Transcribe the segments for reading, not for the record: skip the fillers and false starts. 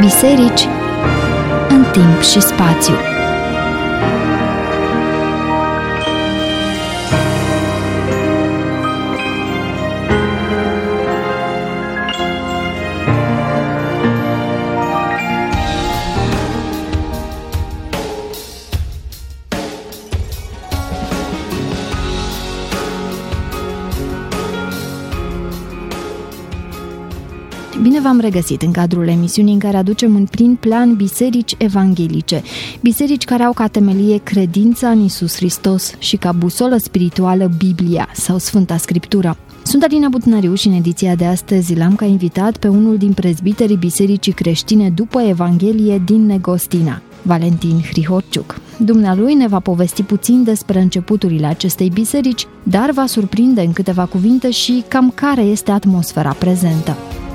Biserici în timp și spațiu. Bine v-am regăsit în cadrul emisiunii în care aducem în prim plan biserici evanghelice, biserici care au ca temelie credința în Iisus Hristos și ca busolă spirituală Biblia sau Sfânta Scriptură. Sunt Alina Butnariu și în ediția de astăzi l-am ca invitat pe unul din prezbiterii Bisericii Creștine după Evanghelie din Negostina, Valentin Hrihorciuc. Dumnealui ne va povesti puțin despre începuturile acestei biserici, dar va surprinde în câteva cuvinte și cam care este atmosfera prezentă.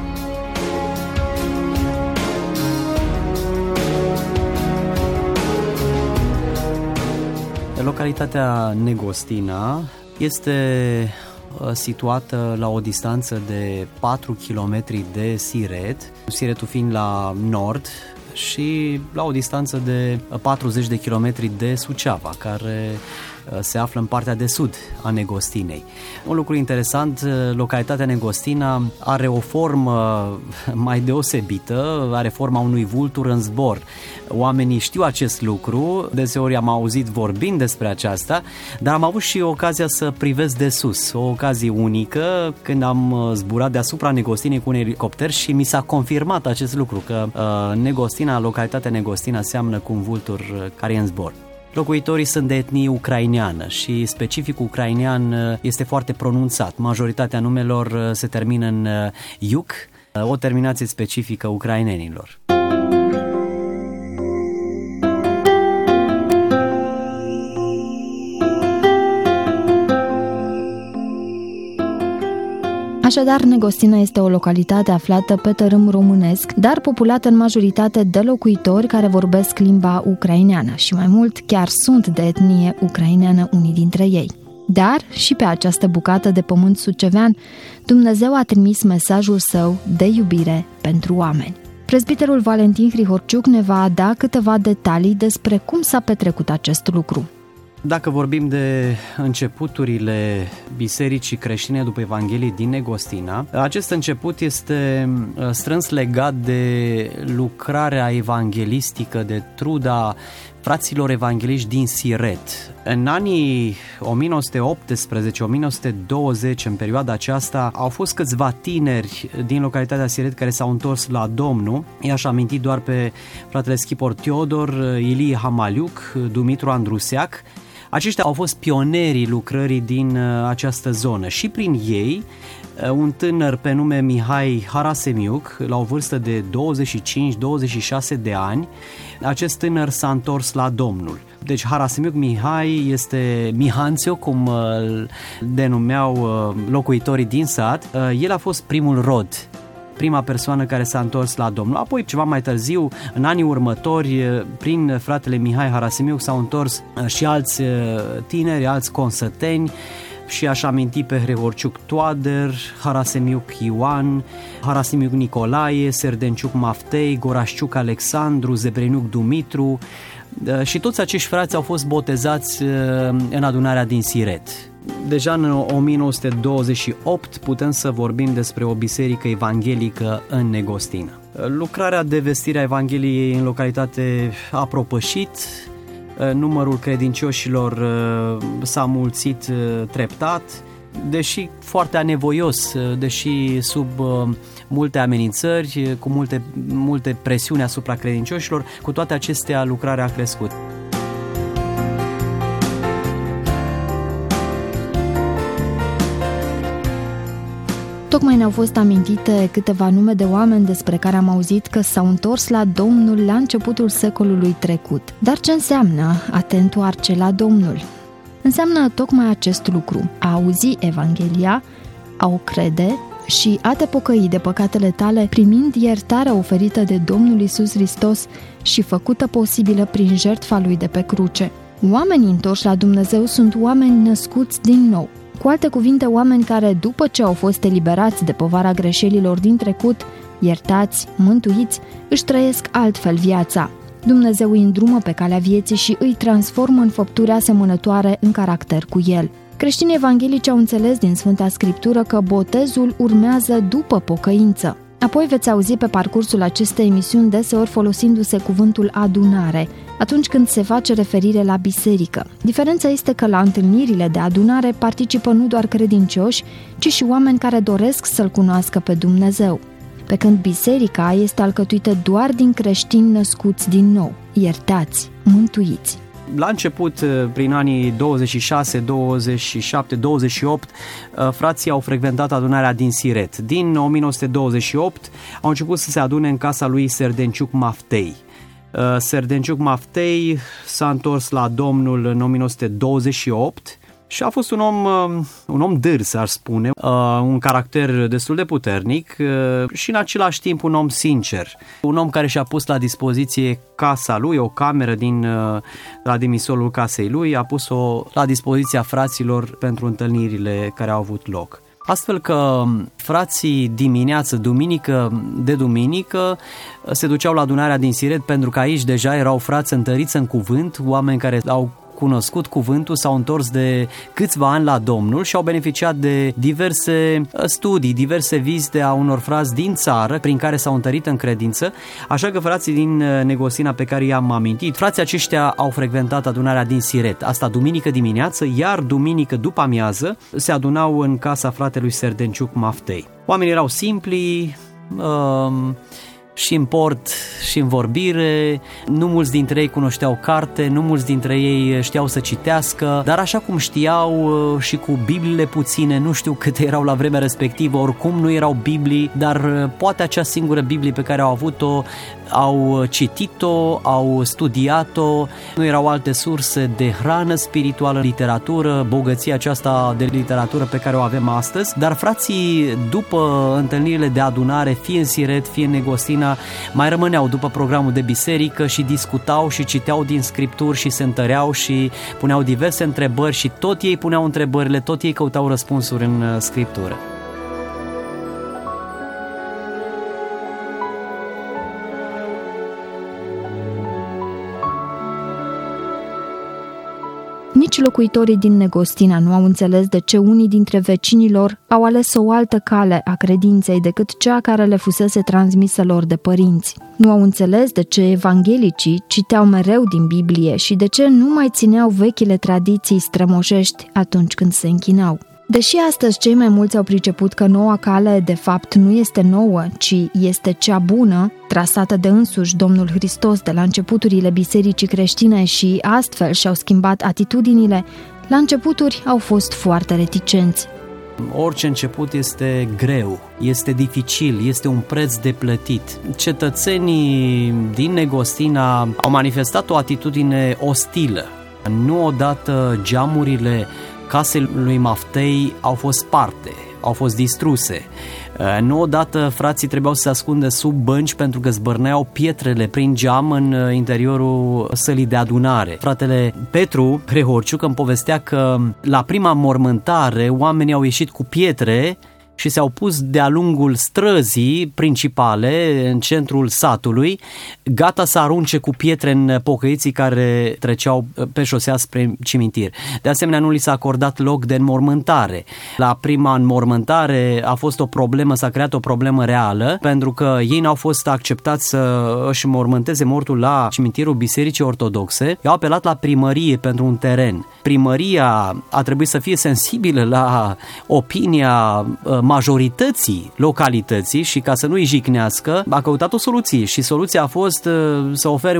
Localitatea Negostina este situată la o distanță de 4 km de Siret, Siretul fiind la nord, și la o distanță de 40 de km de Suceava, care se află în partea de sud a Negostinei. Un lucru interesant, localitatea Negostina are o formă mai deosebită, are forma unui vultur în zbor. Oamenii știu acest lucru, deseori am auzit vorbind despre aceasta, dar am avut și ocazia să privesc de sus, o ocazie unică când am zburat deasupra Negostinei cu un elicopter și mi s-a confirmat acest lucru, că Negostina, localitatea Negostina, seamănă cu un vultur care e în zbor. Locuitorii sunt de etnie ucraineană și specificul ucrainean este foarte pronunțat. Majoritatea numelor se termină în iuc, o terminație specifică ucrainenilor. Așadar, Negostina este o localitate aflată pe tărâm românesc, dar populată în majoritate de locuitori care vorbesc limba ucraineană și mai mult chiar sunt de etnie ucraineană unii dintre ei. Dar și pe această bucată de pământ sucevean, Dumnezeu a trimis mesajul său de iubire pentru oameni. Prezbiterul Valentin Hrihorciuc ne va da câteva detalii despre cum s-a petrecut acest lucru. Dacă vorbim de începuturile Bisericii Creștine după Evanghelie din Negostina, acest început este strâns legat de lucrarea evanghelistică, de truda fraților evangeliști din Siret. În anii 1918-1920, în perioada aceasta, au fost câțiva tineri din localitatea Siret care s-au întors la Domnul. I-aș aminti doar pe fratele Schipor Teodor, Ilie Hamaliuc, Dumitru Andruseac. Aceștia au fost pionerii lucrării din această zonă și prin ei un tânăr pe nume Mihai Harasemiuc, la o vârstă de 25-26 de ani, acest tânăr s-a întors la Domnul. Deci Harasemiuc Mihai este Mihanțiu, cum îl denumeau locuitorii din sat. El a fost primul rod, prima persoană care s-a întors la Domnul. Apoi, ceva mai târziu, în anii următori, prin fratele Mihai Harasemiuc s-au întors și alți tineri, alți consăteni, și aș aminti pe Hrihorciuc Toader, Harasemiuc Ioan, Harasemiuc Nicolae, Serdenciuc Maftei, Gorașciuc Alexandru, Zebreniuc Dumitru, și toți acești frați au fost botezați în adunarea din Siret. Deja în 1928 putem să vorbim despre o biserică evanghelică în Negostina. Lucrarea de vestire a Evangheliei în localitate a propășit, numărul credincioșilor s-a mulțit treptat, deși foarte anevoios, deși sub multe amenințări, cu multe presiuni asupra credincioșilor, cu toate acestea lucrarea a crescut. Tocmai ne-au fost amintite câteva nume de oameni despre care am auzit că s-au întors la Domnul la începutul secolului trecut. Dar ce înseamnă a te întoarce la Domnul? Înseamnă tocmai acest lucru: a auzi Evanghelia, a o crede și a te pocăi de păcatele tale, primind iertarea oferită de Domnul Iisus Hristos și făcută posibilă prin jertfa Lui de pe cruce. Oamenii întorși la Dumnezeu sunt oameni născuți din nou. Cu alte cuvinte, oameni care, după ce au fost eliberați de povara greșelilor din trecut, iertați, mântuiți, își trăiesc altfel viața. Dumnezeu îi îndrumă pe calea vieții și îi transformă în făpturi asemănătoare în caracter cu El. Creștinii evanghelici au înțeles din Sfânta Scriptură că botezul urmează după pocăință. Apoi veți auzi pe parcursul acestei emisiuni deseori folosindu-se cuvântul adunare, atunci când se face referire la biserică. Diferența este că la întâlnirile de adunare participă nu doar credincioși, ci și oameni care doresc să-L cunoască pe Dumnezeu. Pe când biserica este alcătuită doar din creștini născuți din nou, iertați, mântuiți. La început, prin anii 26, 27, 28, frații au frecventat adunarea din Siret. Din 1928 au început să se adune în casa lui Serdenciuc Maftei. Serdenciuc Maftei s-a întors la Domnul în 1928 și a fost un om dârs, aș spune, un caracter destul de puternic și în același timp un om sincer, un om care și-a pus la dispoziție casa lui, o cameră la demisolul casei lui, a pus-o la dispoziția fraților pentru întâlnirile care au avut loc. Astfel că frații dimineață, duminică de duminică, se duceau la adunarea din Siret, pentru că aici deja erau frați întăriți în cuvânt, oameni care au cunoscut cuvântul, s-au întors de câțiva ani la Domnul și au beneficiat de diverse studii, diverse vizite a unor frați din țară prin care s-au întărit în credință, așa că frații din Negostina pe care i-am amintit, frații aceștia au frecventat adunarea din Siret, asta duminică dimineață, iar duminică după amiază se adunau în casa fratelui Serdenciuc Maftei. Oamenii erau simpli, și în port și în vorbire, nu mulți dintre ei cunoșteau carte, nu mulți dintre ei știau să citească, dar așa cum știau și cu Bibliile puține, nu știu câte erau la vremea respectivă, oricum nu erau Biblii, dar poate acea singură Biblie pe care au avut-o, au citit-o, au studiat-o, nu erau alte surse de hrană spirituală, literatură, bogăția aceasta de literatură pe care o avem astăzi, dar frații după întâlnirile de adunare, fie în Siret, fie în Negostina, mai rămâneau după programul de biserică și discutau și citeau din scripturi și se întăreau și puneau diverse întrebări și tot ei puneau întrebările, tot ei căutau răspunsuri în scriptură. Nici locuitorii din Negostina nu au înțeles de ce unii dintre vecinii lor au ales o altă cale a credinței decât cea care le fusese transmisă lor de părinți. Nu au înțeles de ce evanghelicii citeau mereu din Biblie și de ce nu mai țineau vechile tradiții strămoșești atunci când se închinau. Deși astăzi cei mai mulți au priceput că noua cale de fapt nu este nouă, ci este cea bună, trasată de însuși Domnul Hristos de la începuturile bisericii creștine și astfel și-au schimbat atitudinile, la începuturi au fost foarte reticenți. Orice început este greu, este dificil, este un preț de plătit. Cetățenii din Negostina au manifestat o atitudine ostilă. Nu odată geamurile casei lui Maftei au fost sparte, au fost distruse. Nu odată frații trebuiau să se ascundă sub bănci pentru că zbărneau pietrele prin geam în interiorul sălii de adunare. Fratele Petru Prehorciuc îmi povestea că la prima mormântare oamenii au ieșit cu pietre și s-au pus de-a lungul străzii principale, în centrul satului, gata să arunce cu pietre în pocăiții care treceau pe șosea spre cimitir. De asemenea, nu li s-a acordat loc de înmormântare. La prima înmormântare a fost o problemă, s-a creat o problemă reală, pentru că ei n-au fost acceptați să își înmormânteze mortul la cimitirul Bisericii Ortodoxe. I-au apelat la primărie pentru un teren. Primăria a trebuit să fie sensibilă la opinia majorității localității și ca să nu îi jignească, a căutat o soluție și soluția a fost să ofere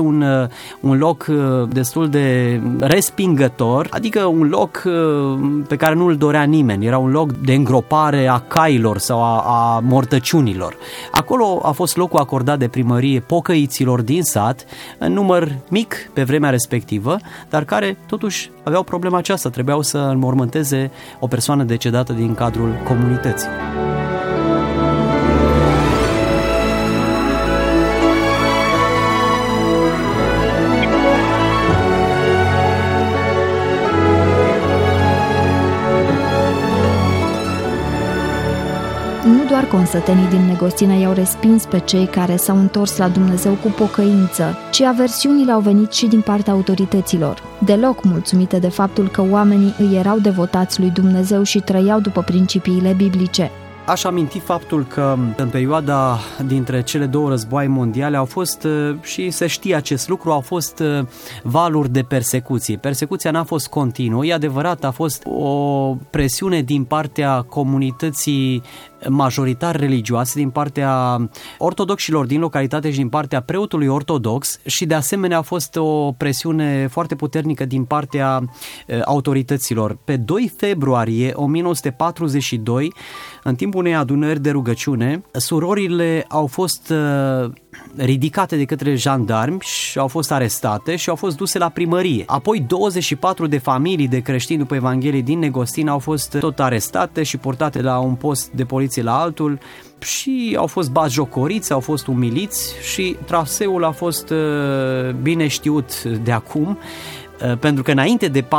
un loc destul de respingător, adică un loc pe care nu îl dorea nimeni, era un loc de îngropare a cailor sau a mortăciunilor. Acolo a fost locul acordat de primărie pocăiților din sat, în număr mic pe vremea respectivă, dar care totuși aveau problema aceasta, trebuiau să înmormânteze o persoană decedată din cadrul comunității. Nu doar consătenii din Negostina i-au respins pe cei care s-au întors la Dumnezeu cu pocăință, ci aversiunile au venit și din partea autorităților. Deloc mulțumite de faptul că oamenii îi erau devotați lui Dumnezeu și trăiau după principiile biblice. Aș aminti faptul că în perioada dintre cele două războaie mondiale au fost, și se știe acest lucru, au fost valuri de persecuție. Persecuția n-a fost continuă, e adevărat, a fost o presiune din partea comunității majoritar religioase, din partea ortodoxilor din localitate și din partea preotului ortodox și de asemenea a fost o presiune foarte puternică din partea autorităților. Pe 2 februarie 1942, în timpul unei adunări de rugăciune, surorile au fost ridicate de către jandarmi și au fost arestate și au fost duse la primărie. Apoi 24 de familii de creștini după Evanghelie din Negostina au fost tot arestate și portate la un post de poliție la altul și au fost batjocoriți, au fost umiliți și traseul a fost bine știut de acum, pentru că înainte de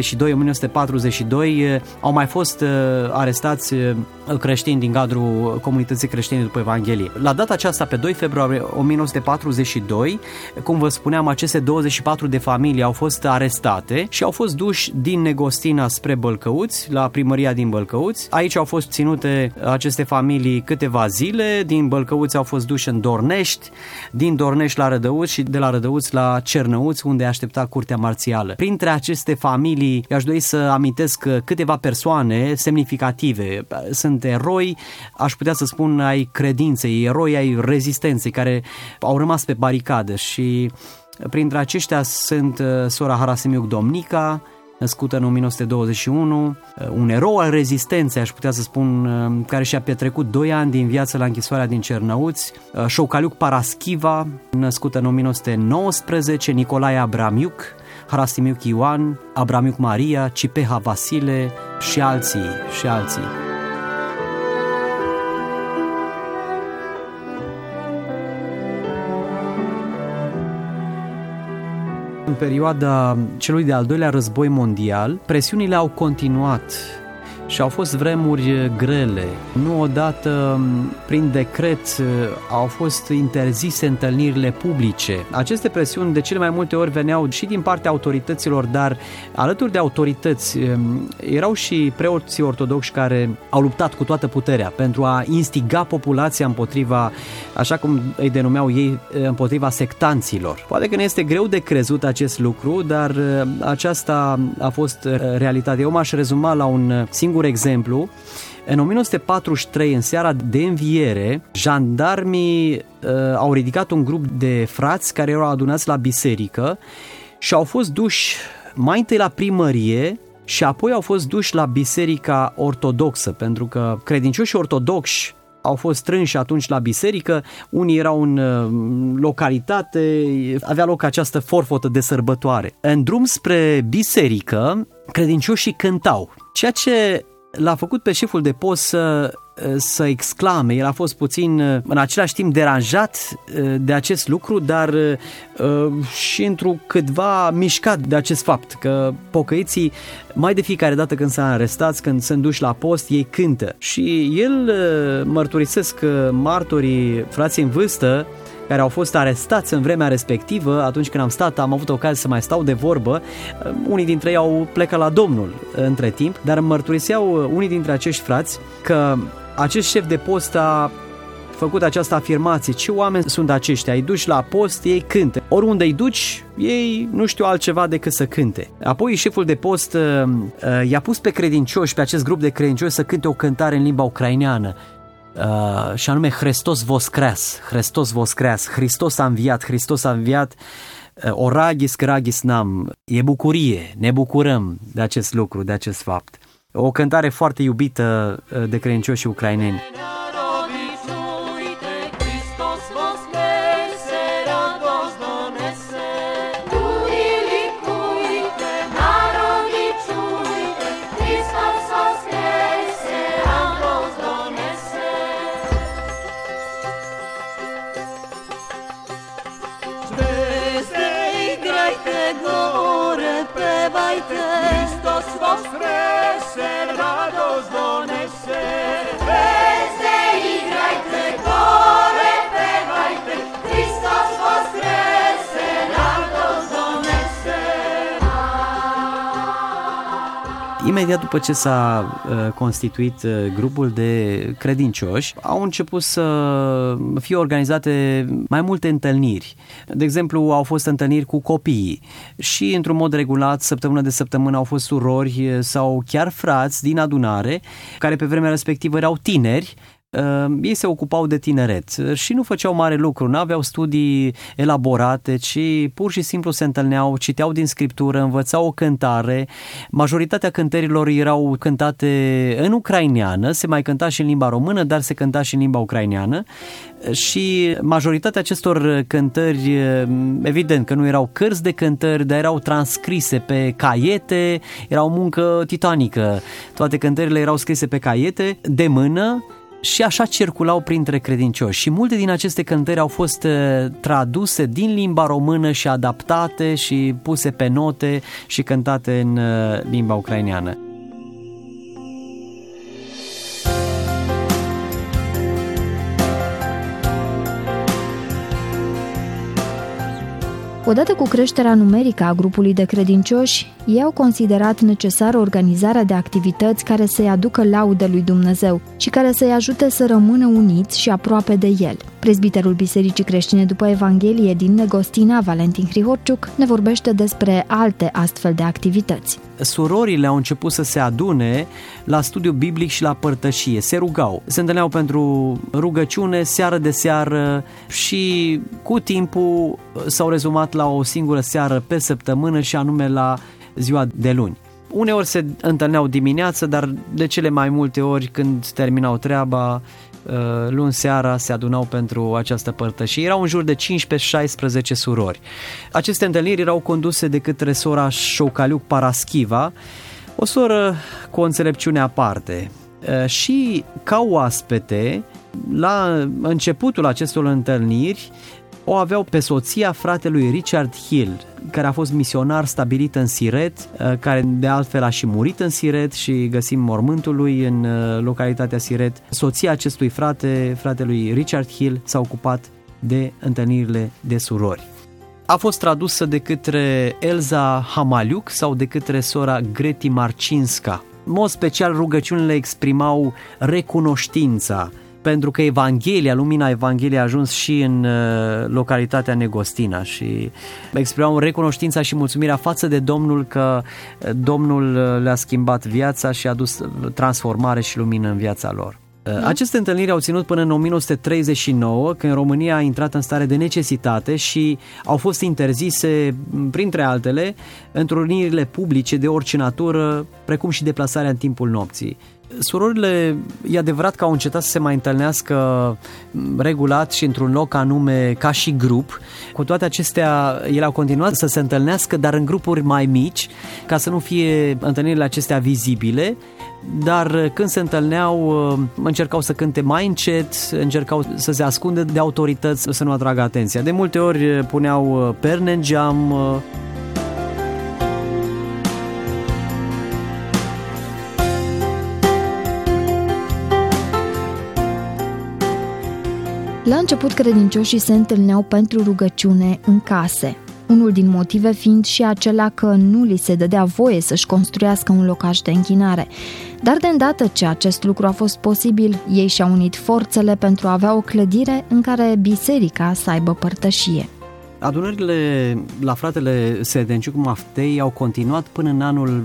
1942 au mai fost arestați creștini din cadrul comunității creștine după Evanghelie. La data aceasta, pe 2 februarie 1942, cum vă spuneam, aceste 24 de familii au fost arestate și au fost duși din Negostina spre Bălcăuți, la primăria din Bălcăuți. Aici au fost ținute aceste familii câteva zile, din Bălcăuți au fost duși în Dornești, din Dornești la Rădăuți și de la Rădăuți la Cernăuți, unde aștepta curtea marțială. Printre aceste familii, aș dori să amintesc câteva persoane semnificative. Sunt eroi, aș putea să spun, ai credinței, eroi ai rezistenței, care au rămas pe baricadă și printre aceștia sunt sora Harasimiuc Domnica, născută în 1921, un erou al rezistenței, aș putea să spun, care și-a petrecut 2 ani din viață la închisoarea din Cernăuți, Șocaliuc Paraschiva, născută în 1919, Nicolae Abramiuc, Harasimiuc Ioan, Abramiuc Maria, Cipeha Vasile și alții. În perioada celui de-al doilea război mondial, presiunile au continuat și au fost vremuri grele. Nu odată, prin decret, au fost interzise întâlnirile publice. Aceste presiuni de cele mai multe ori veneau și din partea autorităților, dar alături de autorități erau și preoții ortodoxi care au luptat cu toată puterea pentru a instiga populația împotriva, așa cum îi denumeau ei, împotriva sectanților. Poate că ne este greu de crezut acest lucru, dar aceasta a fost realitatea. Eu m-aș rezuma la un singur exemplu. În 1943, în seara de înviere, jandarmii au ridicat un grup de frați care erau adunați la biserică și au fost duși mai întâi la primărie și apoi au fost duși la biserica ortodoxă, pentru că credincioșii ortodoxi au fost strânși atunci la biserică, unii erau în localitate, avea loc această forfotă de sărbătoare. În drum spre biserică, credincioșii cântau, ceea ce l-a făcut pe șeful de post să exclame. El a fost puțin, în același timp, deranjat de acest lucru, dar și întrucâtva mișcat de acest fapt, că pocăiții, mai de fiecare dată când sunt arestați, când sunt duși la post, ei cântă. Și el, mărturisesc martorii, frații în vârstă, care au fost arestați în vremea respectivă, atunci când am avut ocazia să mai stau de vorbă, unii dintre ei au plecat la Domnul între timp, dar îmi mărturiseau unii dintre acești frați că acest șef de post a făcut această afirmație: ce oameni sunt aceștia, îi duci la post, ei cântă, oriunde îi duci, ei nu știu altceva decât să cânte. Apoi șeful de post i-a pus pe credincioși, pe acest grup de credincioși, să cânte o cântare în limba ucraineană, și anume Hristos voskreas, Hristos voskreas, Hristos a înviat, Hristos a înviat, oragis cragis nam. E bucurie, ne bucurăm de acest lucru, de acest fapt. O cântare foarte iubită de credincioșii ucraineni. Hristos voskrese, radost donese, bez Imediat după ce s-a constituit grupul de credincioși, au început să fie organizate mai multe întâlniri. De exemplu, au fost întâlniri cu copiii și într-un mod regulat, săptămână de săptămână, au fost surori sau chiar frați din adunare, care pe vremea respectivă erau tineri. Ei se ocupau de tineret și nu făceau mare lucru, nu aveau studii elaborate, ci pur și simplu se întâlneau, citeau din Scriptură, învățau o cântare. Majoritatea cântărilor erau cântate în ucraineană, se mai cânta și în limba română, dar se cânta și în limba ucraineană. Și majoritatea acestor cântări, evident că nu erau cărți de cântări, dar erau transcrise pe caiete, era o muncă titanică. Toate cântările erau scrise pe caiete, de mână, și așa circulau printre credincioși. Și multe din aceste cântări au fost traduse din limba română și adaptate și puse pe note și cântate în limba ucraineană. Odată cu creșterea numerică a grupului de credincioși, ei au considerat necesară organizarea de activități care să-i aducă laudă lui Dumnezeu și care să-i ajute să rămână uniți și aproape de El. Prezbiterul Bisericii Creștine după Evanghelie din Negostina, Valentin Hrihorciuc, ne vorbește despre alte astfel de activități. Surorile au început să se adune la studiu biblic și la părtășie, se rugau, se întâlneau pentru rugăciune seară de seară și cu timpul s-au rezumat la o singură seară pe săptămână și anume la ziua de luni. Uneori se întâlneau dimineață, dar de cele mai multe ori când terminau treaba, luni seara se adunau pentru această părtășie. Erau în jur de 15-16 surori. Aceste întâlniri erau conduse de către sora Șocaliuc Paraschiva, o soră cu o înțelepciune aparte. Și ca oaspete, la începutul acestor întâlniri, o aveau pe soția fratelui Richard Hill, care a fost misionar stabilit în Siret, care de altfel a și murit în Siret și găsim mormântul lui în localitatea Siret. Soția acestui fratelui Richard Hill, s-a ocupat de întâlnirile de surori. A fost tradusă de către Elza Hamaliuc sau de către sora Greti Marcinska. În mod special, rugăciunile exprimau recunoștința, pentru că lumina Evangheliei a ajuns și în localitatea Negostina și exprimau recunoștința și mulțumirea față de Domnul că Domnul le-a schimbat viața și a adus transformare și lumină în viața lor. Aceste întâlniri au ținut până în 1939, când România a intrat în stare de necesitate și au fost interzise, printre altele, întrunirile publice de orice natură, precum și deplasarea în timpul nopții. Surorile, e adevărat că au încetat să se mai întâlnească regulat și într-un loc anume ca și grup. Cu toate acestea, ele au continuat să se întâlnească, dar în grupuri mai mici, ca să nu fie întâlnirile acestea vizibile, dar când se întâlneau, încercau să cânte mai încet, încercau să se ascundă de autorități, să nu atragă atenția. De multe ori puneau perne în geam. La început, credincioșii se întâlneau pentru rugăciune în case, unul din motive fiind și acela că nu li se dădea voie să-și construiască un locaș de închinare. Dar de îndată ce acest lucru a fost posibil, ei și-au unit forțele pentru a avea o clădire în care biserica să aibă părtășie. Adunările la fratele Sedenciuc Maftei au continuat până în anul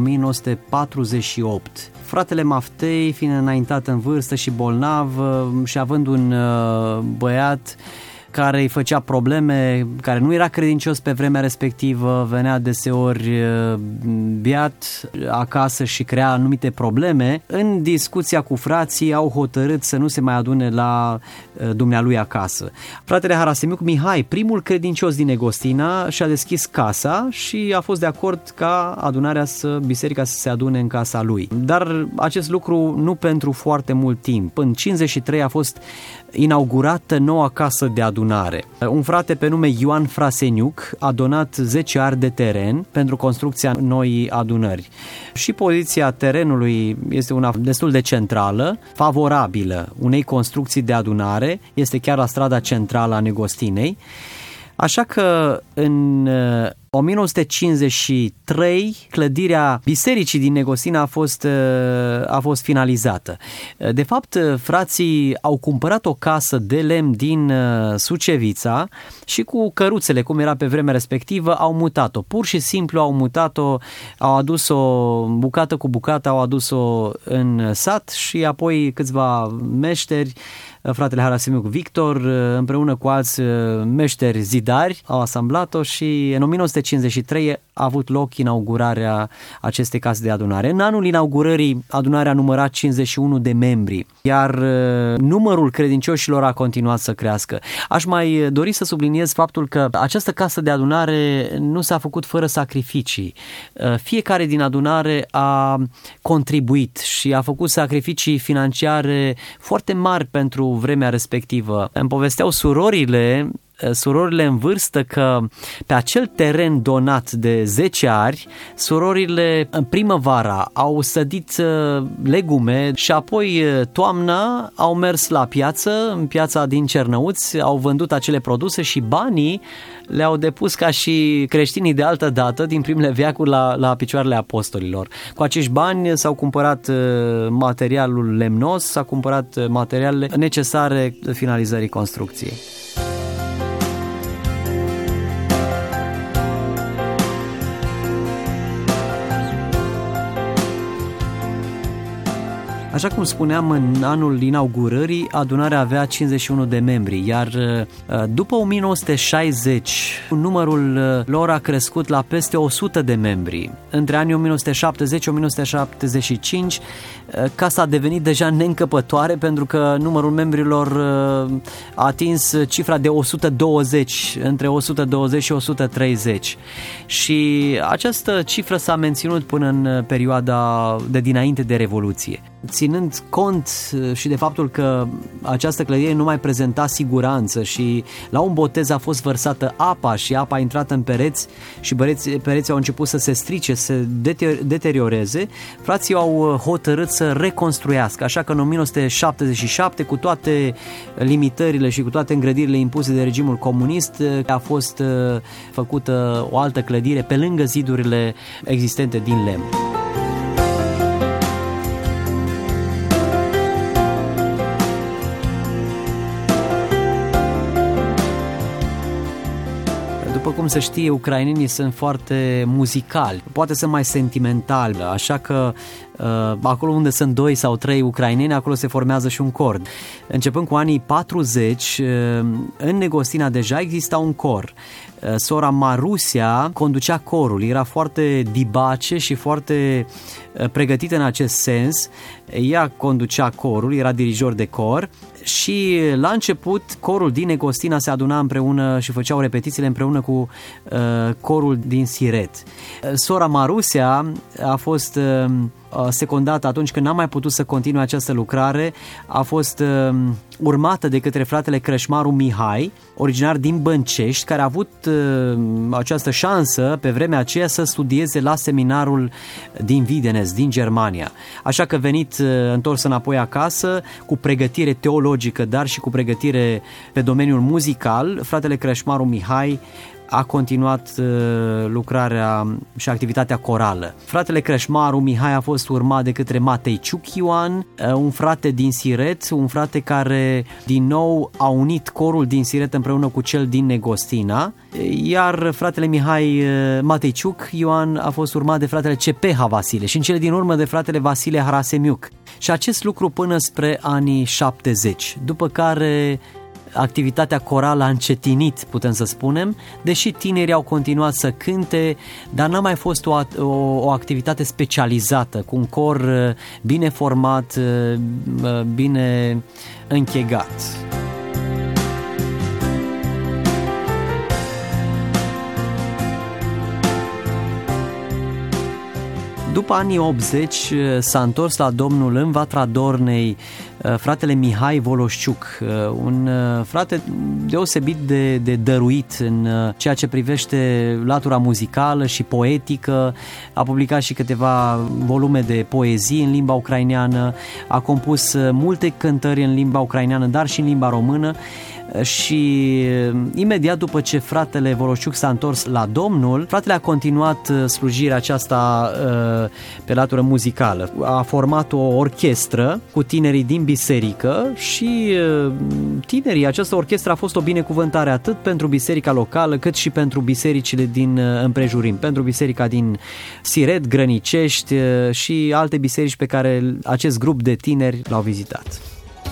1948. Fratele Maftei, fiind înaintat în vârstă și bolnav și având un băiat care îi făcea probleme, care nu era credincios pe vremea respectivă, venea deseori beat acasă și crea anumite probleme, în discuția cu frații au hotărât să nu se mai adune la dumnealui acasă. Fratele Harasimiuc Mihai, primul credincios din Negostina, și-a deschis casa și a fost de acord ca biserica să se adune în casa lui. Dar acest lucru nu pentru foarte mult timp. În 53 a fost inaugurată noua casă de adunare. Un frate pe nume Ioan Fraseniuc a donat 10 ari de teren pentru construcția noii adunări. Și poziția terenului este una destul de centrală, favorabilă unei construcții de adunare, este chiar la strada centrală a Negostinei. Așa că în 1953, clădirea bisericii din Negostina a fost finalizată. De fapt, frații au cumpărat o casă de lemn din Sucevița și cu căruțele, cum era pe vremea respectivă, au mutat-o. Pur și simplu au mutat-o, au adus-o bucată cu bucată, au adus-o în sat și apoi câțiva meșteri, fratele Harasimiuc Victor, împreună cu alți meșteri zidari, au asamblat-o și în 1953 a avut loc inaugurarea acestei case de adunare. În anul inaugurării, adunarea a numărat 51 de membri, iar numărul credincioșilor a continuat să crească. Aș mai dori să subliniez faptul că această casă de adunare nu s-a făcut fără sacrificii. Fiecare din adunare a contribuit și a făcut sacrificii financiare foarte mari pentru vremea respectivă. Îmi povesteau surorile în vârstă că pe acel teren donat de 10 ari, surorile în primăvara au sădit legume și apoi toamna au mers la piață, în piața din Cernăuți, au vândut acele produse și banii le-au depus ca și creștinii de altă dată din primele veacuri la picioarele apostolilor. Cu acești bani s-au cumpărat materialul lemnos, s-au cumpărat materialele necesare finalizării construcției. Așa cum spuneam, în anul inaugurării, adunarea avea 51 de membri, iar după 1960, numărul lor a crescut la peste 100 de membri. Între anii 1970-1975, casa a devenit deja neîncăpătoare pentru că numărul membrilor a atins cifra de 120, între 120 și 130. Și această cifră s-a menținut până în perioada de dinainte de Revoluție. Ținând cont și de faptul că această clădire nu mai prezenta siguranță și la un botez a fost vărsată apa și apa a intrat în pereți și pereții au început să se strice, să se deterioreze, frații au hotărât să reconstruiască, așa că în 1977, cu toate limitările și cu toate îngrădirile impuse de regimul comunist, a fost făcută o altă clădire pe lângă zidurile existente din lemn. După cum se știe, ucrainenii sunt foarte muzicali, poate sunt mai sentimentali, așa că acolo unde sunt 2 sau 3 ucraineni, acolo se formează și un cor. Începând cu anii 40, în Negostina deja exista un cor. Sora Marusia conducea corul, era foarte dibace și foarte pregătită în acest sens. Ea conducea corul, era dirijor de cor și la început corul din Negostina se aduna împreună și făceau repetițiile împreună cu corul din Siret. Sora Marusia a fost secundată atunci când n-a mai putut să continue această lucrare, a fost urmată de către fratele Crășmaru Mihai, originar din Băncești, care a avut această șansă pe vremea aceea să studieze la seminarul din Videnes, din Germania. Așa că venit întors înapoi acasă, cu pregătire teologică, dar și cu pregătire pe domeniul muzical, fratele Crășmaru Mihai a continuat lucrarea și activitatea corală. Fratele Crășmaru Mihai a fost urmat de către Mateiciuc Ioan, un frate din Siret, un frate care din nou a unit corul din Siret împreună cu cel din Negostina, iar fratele Mateiciuc Ioan a fost urmat de fratele Cepeha Vasile și în cele din urmă de fratele Vasile Harasemiuc. Și acest lucru până spre anii 70, după care activitatea corală a încetinit, putem să spunem, deși tinerii au continuat să cânte, dar n-a mai fost o activitate specializată, cu un cor bine format, bine închegat. După anii 80 s-a întors la Domnul în Vatra Dornei fratele Mihai Voloșciuc, un frate deosebit de dăruit în ceea ce privește latura muzicală și poetică. A publicat și câteva volume de poezii în limba ucraineană, a compus multe cântări în limba ucraineană, dar și în limba română. Și imediat după ce fratele Voloșciuc s-a întors la Domnul, fratele a continuat slujirea aceasta pe latură muzicală. A format o orchestră cu tinerii din biserică și tinerii, această orchestră a fost o binecuvântare atât pentru biserica locală cât și pentru bisericile din împrejurim, pentru biserica din Siret, Grănicești și alte biserici pe care acest grup de tineri l-au vizitat.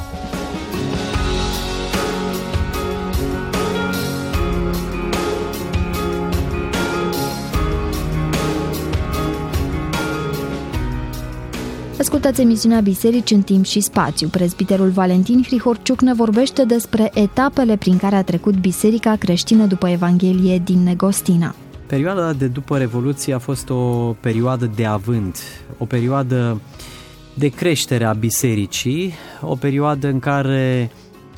Ascultați emisiunea Biserici în timp și spațiu. Prezbiterul Valentin Hrihorciuc ne vorbește despre etapele prin care a trecut Biserica creștină după Evanghelie din Negostina. Perioada de după Revoluție a fost o perioadă de avânt, o perioadă de creștere a bisericii, o perioadă în care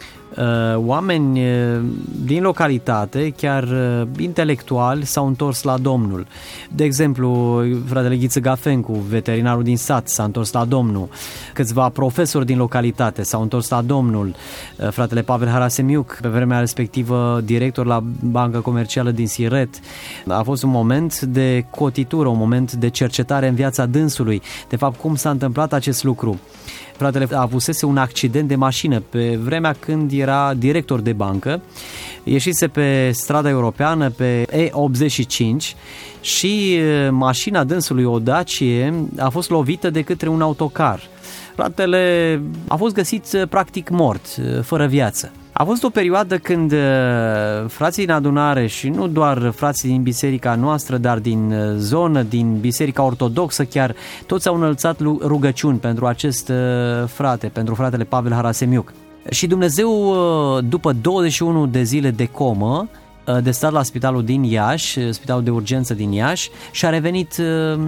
oameni din localitate, chiar intelectuali, s-au întors la Domnul. De exemplu, fratele Ghiță Gafencu, veterinarul din sat, s-a întors la Domnul. Câțiva profesori din localitate s-au întors la Domnul. Fratele Pavel Harasemiuc, pe vremea respectivă director la Banca Comercială din Siret. A fost un moment de cotitură, un moment de cercetare în viața dânsului. De fapt, cum s-a întâmplat acest lucru? Fratele avusese un accident de mașină pe vremea când era director de bancă, ieșise pe strada europeană, pe E85 și mașina dânsului, o Dacie, a fost lovită de către un autocar. Fratele a fost găsit practic mort, fără viață. A fost o perioadă când frații din adunare și nu doar frații din biserica noastră, dar din zonă, din biserica ortodoxă chiar, toți au înălțat rugăciuni pentru acest frate, pentru fratele Pavel Harasemiuc. Și Dumnezeu, după 21 de zile de comă, de stat la spitalul din Iași, spitalul de urgență din Iași, și-a revenit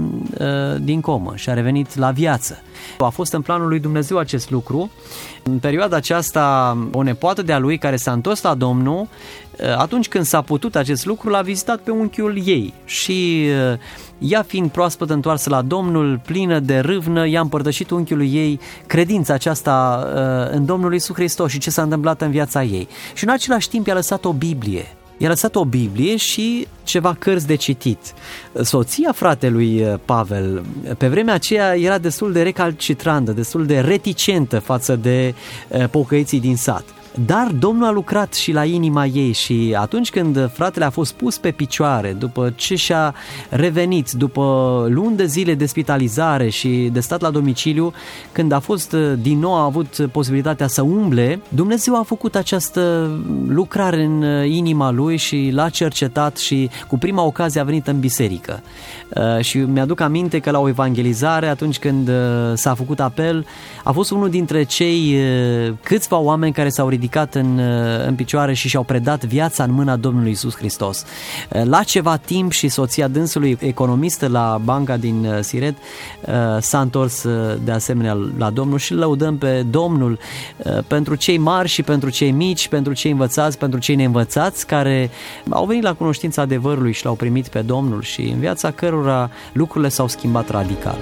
din comă, și-a revenit la viață. A fost în planul lui Dumnezeu acest lucru. În perioada aceasta, o nepoată de-a lui care s-a întors la Domnul, atunci când s-a putut acest lucru, l-a vizitat pe unchiul ei și ea, fiind proaspăt întoarsă la Domnul, plină de râvnă, i-a împărtășit unchiului ei credința aceasta în Domnul Iisus Hristos și ce s-a întâmplat în viața ei. Și în același timp i-a lăsat o Biblie. I-a lăsat o Biblie și ceva cărți de citit. Soția fratelui Pavel, pe vremea aceea, era destul de recalcitrantă, destul de reticentă față de pocăiții din sat. Dar Domnul a lucrat și la inima ei și atunci când fratele a fost pus pe picioare, după ce și-a revenit, după luni de zile de spitalizare și de stat la domiciliu, când a fost din nou, a avut posibilitatea să umble, Dumnezeu a făcut această lucrare în inima lui și l-a cercetat și cu prima ocazie a venit în biserică. Și mi-aduc aminte că la o evangelizare, atunci când s-a făcut apel, a fost unul dintre cei câțiva oameni care s-au ridicat în picioare și și-au predat viața în mâna Domnului Iisus Hristos. La ceva timp și soția dânsului, economistă la banca din Siret, s-a întors de asemenea la Domnul și lăudăm pe Domnul pentru cei mari și pentru cei mici, pentru cei învățați, pentru cei neînvățați, care au venit la cunoștința adevărului și l-au primit pe Domnul și în viața cărora lucrurile s-au schimbat radical.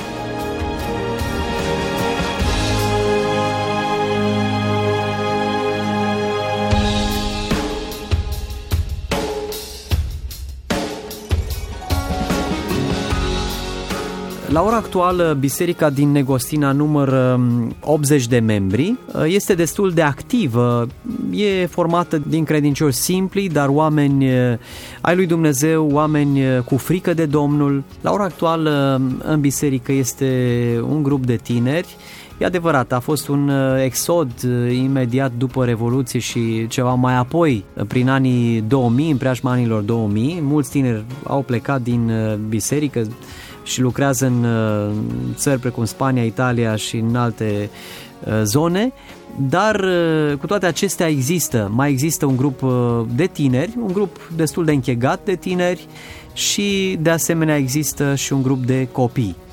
La ora actuală, biserica din Negostina numără 80 de membri, este destul de activă, e formată din credincioși simpli, dar oameni ai lui Dumnezeu, oameni cu frică de Domnul. La ora actuală, în biserică este un grup de tineri. E adevărat, a fost un exod imediat după Revoluție și ceva mai apoi, prin anii 2000, în preajma anilor 2000, mulți tineri au plecat din biserică și lucrează în țări precum Spania, Italia și în alte zone, dar cu toate acestea mai există un grup de tineri, un grup destul de închegat de tineri și de asemenea există și un grup de copii.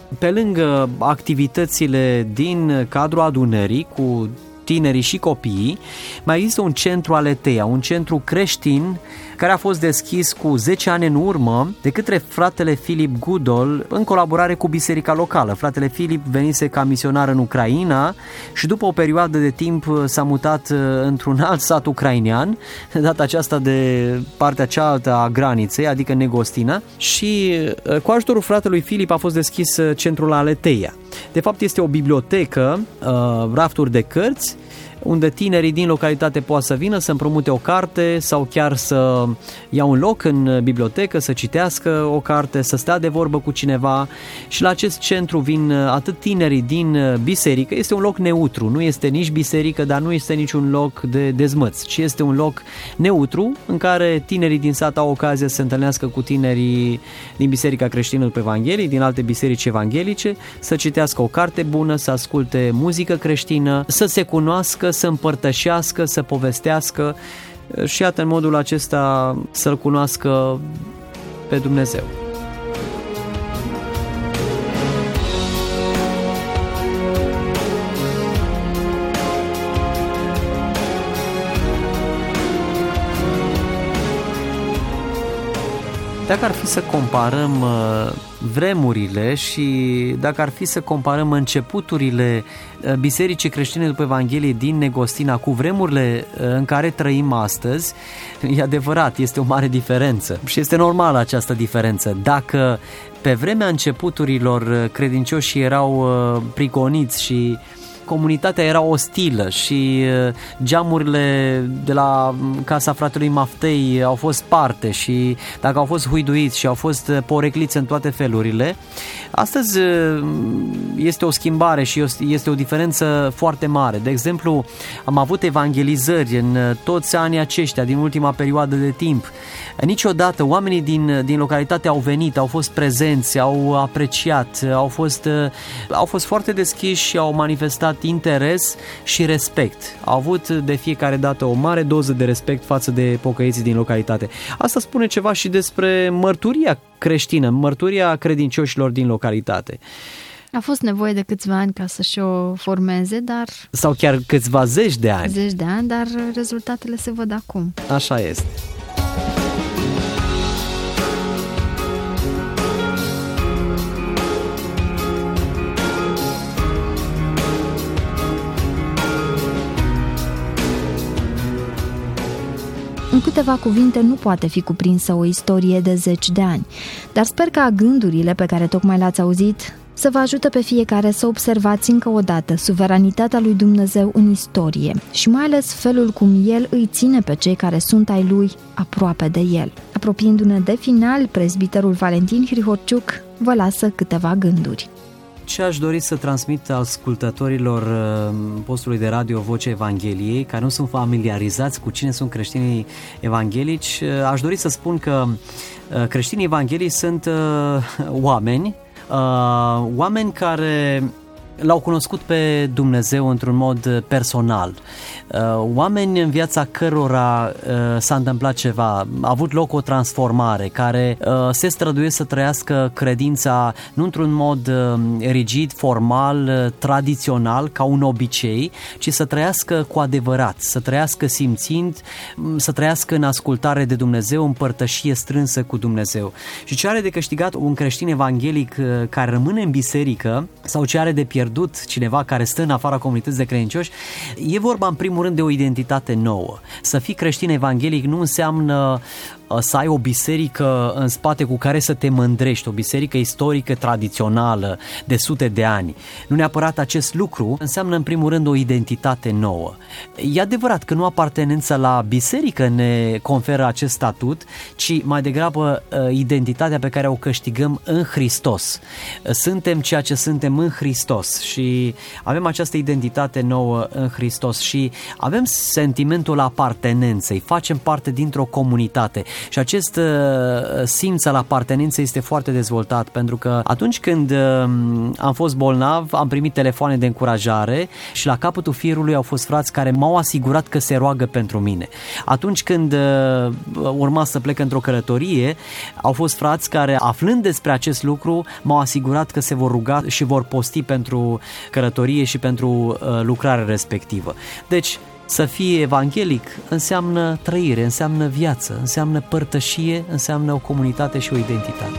Pe lângă activitățile din cadrul adunării cu tinerii și copiii, mai există un centru Aleteia, un centru creștin care a fost deschis cu 10 ani în urmă de către fratele Filip Gudol în colaborare cu biserica locală. Fratele Filip venise ca misionar în Ucraina și după o perioadă de timp s-a mutat într-un alt sat ucrainean, de data aceasta de partea cealaltă a graniței, adică Negostina, și cu ajutorul fratelui Filip a fost deschis centrul Aleteia. De fapt este o bibliotecă, rafturi de cărți, unde tinerii din localitate poate să vină să împrumute o carte sau chiar să ia un loc în bibliotecă, să citească o carte, să stea de vorbă cu cineva, și la acest centru vin atât tinerii din biserică. Este un loc neutru, nu este nici biserică, dar nu este niciun loc de dezmăț, ci este un loc neutru în care tinerii din sat au ocazia să se întâlnească cu tinerii din Biserica Creștină după Evanghelie, din alte biserici evanghelice, să citească o carte bună, să asculte muzică creștină, să se cunoască, să împărtășească, să povestească și iată în modul acesta să-L cunoască pe Dumnezeu. Dacă ar fi să comparăm vremurile și dacă ar fi să comparăm începuturile Bisericii Creștine după Evanghelie din Negostina cu vremurile în care trăim astăzi, e adevărat, este o mare diferență și este normală această diferență. Dacă pe vremea începuturilor credincioșii erau prigoniți și comunitatea era ostilă și geamurile de la casa fratelui Maftei au fost sparte și dacă au fost huiduiți și au fost porecliți în toate felurile, astăzi este o schimbare și este o diferență foarte mare. De exemplu, am avut evangelizări în toți anii aceștia din ultima perioadă de timp. Niciodată oamenii din localitate au venit, au fost prezenți, au apreciat, au fost foarte deschiși și au manifestat interes și respect. Au avut de fiecare dată o mare doză de respect față de pocăiții din localitate. Asta spune ceva și despre mărturia creștină, mărturia credincioșilor din localitate. A fost nevoie de câțiva ani ca să-și o formeze, dar... Sau chiar câțiva zeci de ani. Zeci de ani, dar rezultatele se văd acum. Așa este. În câteva cuvinte nu poate fi cuprinsă o istorie de 10 de ani, dar sper ca gândurile pe care tocmai le-ați auzit să vă ajute pe fiecare să observați încă o dată suveranitatea lui Dumnezeu în istorie și mai ales felul cum El îi ține pe cei care sunt ai Lui aproape de El. Apropiindu-ne de final, prezbiterul Valentin Hrihorciuc vă lasă câteva gânduri. Ce aș dori să transmit ascultătorilor postului de radio Vocea Evangheliei, care nu sunt familiarizați cu cine sunt creștinii evanghelici, aș dori să spun că creștinii evanghelici sunt oameni care l-au cunoscut pe Dumnezeu într-un mod personal. Oameni în viața cărora s-a întâmplat ceva, a avut loc o transformare, care se străduiesc să trăiască credința nu într-un mod rigid, formal, tradițional, ca un obicei, ci să trăiască cu adevărat, să trăiască simțind, să trăiască în ascultare de Dumnezeu, în părtășie strânsă cu Dumnezeu. Și ce are de câștigat un creștin evanghelic care rămâne în biserică sau ce are de pierdut cineva care stă în afara comunității de credincioși, e vorba în primul rând de o identitate nouă. Să fii creștin evanghelic nu înseamnă să ai o biserică în spate cu care să te mândrești, o biserică istorică, tradițională, de sute de ani. Nu neapărat acest lucru, înseamnă în primul rând o identitate nouă. E adevărat că nu apartenența la biserică ne conferă acest statut, ci mai degrabă identitatea pe care o câștigăm în Hristos. Suntem ceea ce suntem în Hristos și avem această identitate nouă în Hristos și avem sentimentul apartenenței, facem parte dintr-o comunitate. Și acest simț al apartenenței este foarte dezvoltat, pentru că atunci când am fost bolnav, am primit telefoane de încurajare și la capătul firului au fost frați care m-au asigurat că se roagă pentru mine. Atunci când urma să plec într-o călătorie, au fost frați care, aflând despre acest lucru, m-au asigurat că se vor ruga și vor posti pentru călătorie și pentru lucrarea respectivă. Deci, să fii evanghelic înseamnă trăire, înseamnă viață, înseamnă părtășie, înseamnă o comunitate și o identitate.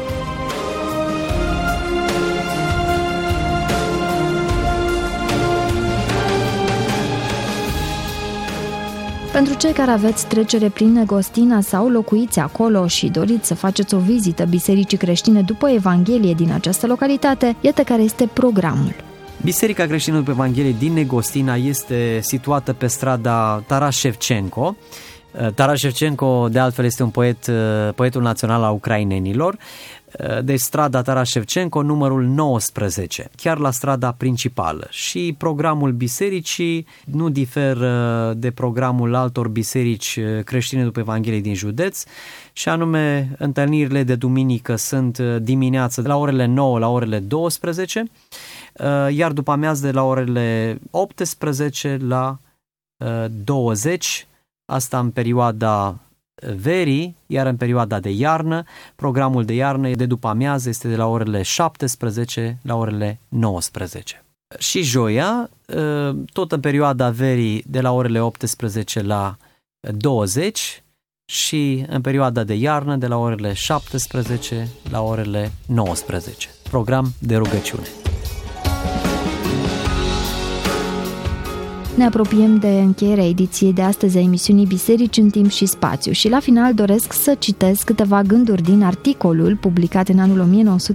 Pentru cei care aveți trecere prin Negostina sau locuiți acolo și doriți să faceți o vizită Bisericii Creștine după Evanghelie din această localitate, iată care este programul. Biserica Creștină după Evanghelie din Negostina este situată pe strada Taras Shevchenko. Taras Shevchenko, de altfel, este un poetul național al ucrainenilor. Deci strada Taras Shevchenko, numărul 19, chiar la strada principală. Și programul bisericii nu diferă de programul altor biserici creștine după Evanghelie din județ, și anume întâlnirile de duminică sunt dimineața de la orele 9 la orele 12, iar după amiază de la orele 18 la 20, asta în perioada verii, iar în perioada de iarnă, programul de iarnă de după amiază este de la orele 17 la orele 19. Și joia, tot în perioada verii, de la orele 18 la 20 și în perioada de iarnă de la orele 17 la orele 19. Program de rugăciune. Ne apropiem de încheierea ediției de astăzi a emisiunii Biserici în timp și spațiu și la final doresc să citesc câteva gânduri din articolul publicat în anul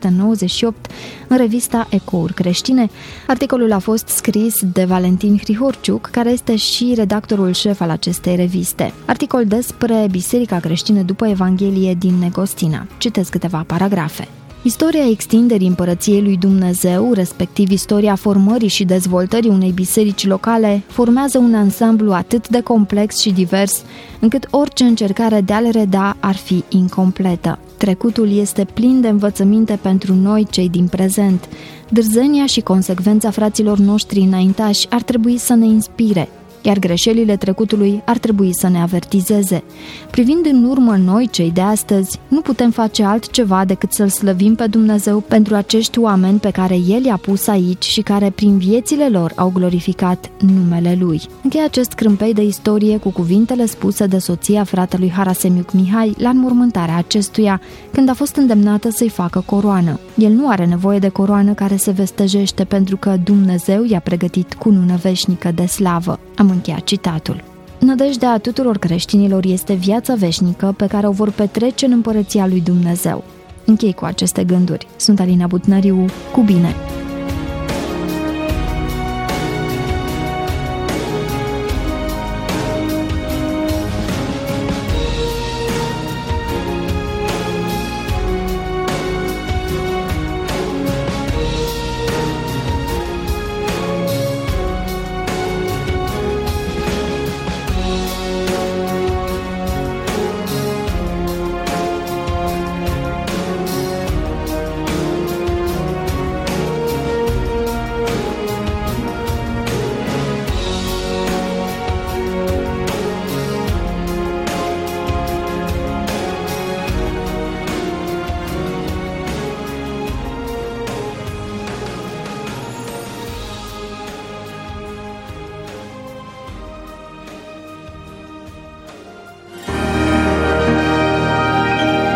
1998 în revista Ecouri Creștine. Articolul a fost scris de Valentin Hrihorciuc, care este și redactorul șef al acestei reviste. Articol despre Biserica Creștină după Evanghelie din Negostina. Citesc câteva paragrafe. Istoria extinderii Împărăției lui Dumnezeu, respectiv istoria formării și dezvoltării unei biserici locale, formează un ansamblu atât de complex și divers, încât orice încercare de a-l reda ar fi incompletă. Trecutul este plin de învățăminte pentru noi, cei din prezent. Dârzenia și consecvența fraților noștri înaintași ar trebui să ne inspire, iar greșelile trecutului ar trebui să ne avertizeze. Privind în urmă noi, cei de astăzi, nu putem face altceva decât să-L slăvim pe Dumnezeu pentru acești oameni pe care El i-a pus aici și care prin viețile lor au glorificat numele Lui. Încheie acest crâmpei de istorie cu cuvintele spuse de soția fratelui Harasemiuc Mihai la înmormântarea acestuia, când a fost îndemnată să-i facă coroană. El nu are nevoie de coroană care se vestejește, pentru că Dumnezeu i-a pregătit cunună veșnică de slavă. Am încheiat citatul. Nădejdea tuturor creștinilor este viața veșnică pe care o vor petrece în Împărăția lui Dumnezeu. Închei cu aceste gânduri. Sunt Alina Butnariu. Cu bine!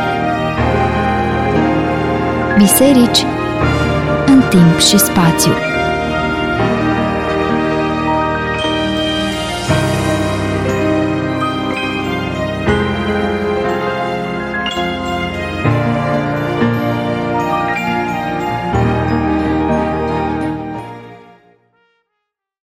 Biserici în timp și spațiu.